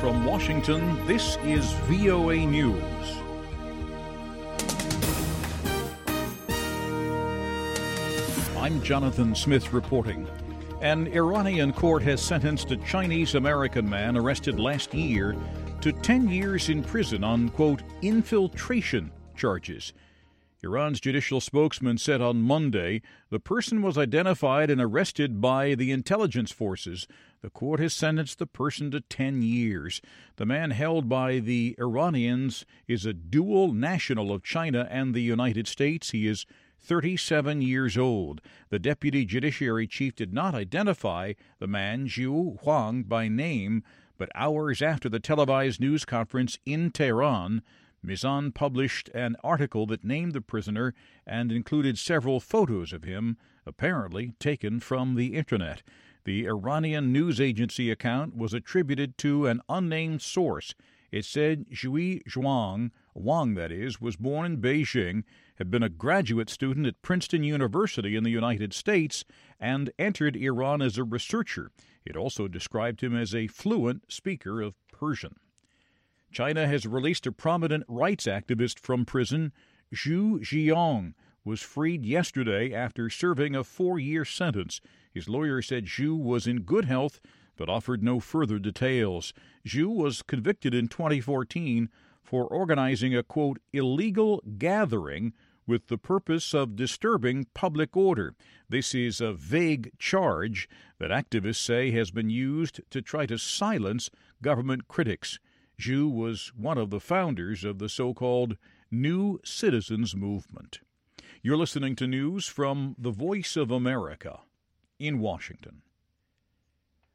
from Washington, this is VOA News. I'm Jonathan Smith reporting. An Iranian court has sentenced a Chinese-American man arrested last year to 10 years in prison on, quote, infiltration charges. Iran's judicial spokesman said on Monday the person was identified and arrested by the intelligence forces. The court has sentenced the person to 10 years. The man held by the Iranians is a dual national of China and the United States. He is 37 years old. The deputy judiciary chief did not identify the man, Zhu Huang, by name, but hours after the televised news conference in Tehran, Mizan published an article that named the prisoner and included several photos of him, apparently taken from the Internet. The Iranian news agency account was attributed to an unnamed source. It said Zhui Zhuang, Wang that is, was born in Beijing, had been a graduate student at Princeton University in the United States, and entered Iran as a researcher. It also described him as a fluent speaker of Persian. China has released a prominent rights activist from prison. Zhu Ziyong was freed yesterday after serving a 4-year sentence. His lawyer said Zhu was in good health but offered no further details. Zhu was convicted in 2014 for organizing a, quote, illegal gathering with the purpose of disturbing public order. This is a vague charge that activists say has been used to try to silence government critics. Zhu was one of the founders of the so-called New Citizens Movement. You're listening to news from the Voice of America in Washington.